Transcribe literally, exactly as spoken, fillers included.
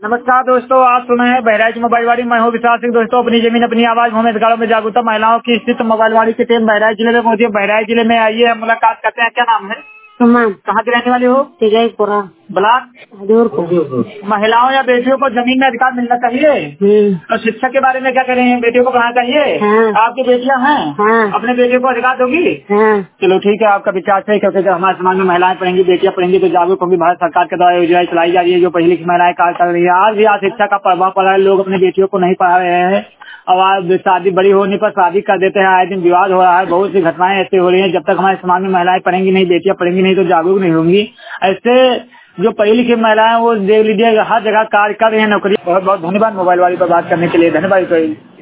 नमस्कार दोस्तों, आप सुन रहे हैं बहराइच मोबाइल वाड़ी। मैं हूँ विशाल सिंह। दोस्तों, अपनी जमीन अपनी आवाज भूमि अधिकारों में जागरूकता महिलाओं की स्थित मोबाइल वाड़ी की टीम बहराइच जिले में पहुंची है। बहराइच जिले में आइए, हम मुलाकात करते हैं। क्या नाम है? सुमन। कहाँ की रहने वाली हो? तिजयपुरा ब्लॉक हजूरपुर। महिलाओं या बेटियों को जमीन में अधिकार मिलना चाहिए। और शिक्षा के बारे में क्या कह रहे हैं? बेटियों को पढ़ाना चाहिए। हाँ। आपकी बेटियां हैं? हाँ। अपने बेटियों को अधिकार दोगी? हाँ। चलो ठीक है, आपका विचार सही। क्योंकि जब हमारे समाज में महिलाएं पढ़ेंगी, बेटियां पढ़ेंगी तो जागरूक होंगी। भारत सरकार के द्वारा योजनाएं चलाई जा रही है जो पढ़ी लिखी महिलाएं कार्य कर रही है। आज भी आज शिक्षा का प्रभाव पड़ा है। लोग अपनी बेटियों को नहीं पढ़ा रहे हैं और आज शादी बड़ी होने पर शादी कर देते हैं। आए दिन विवाद हो रहा है। बहुत सी घटनाएं ऐसी हो रही हैं। जब तक हमारे समाज में महिलाएं पढ़ेंगी नहीं, बेटियां पढ़ेंगी नहीं तो जागरूक नहीं होंगी। ऐसे जो पढ़ी लिखी महिलाएं वो देख लीजिए हर जगह कार्य कर रही है, नौकरी। बहुत बहुत धन्यवाद मोबाइल वाली पर बात करने के लिए। धन्यवाद।